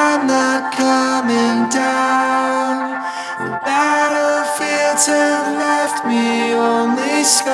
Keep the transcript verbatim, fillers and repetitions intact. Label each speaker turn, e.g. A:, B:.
A: I'm not coming down. The battlefields have left me only scars.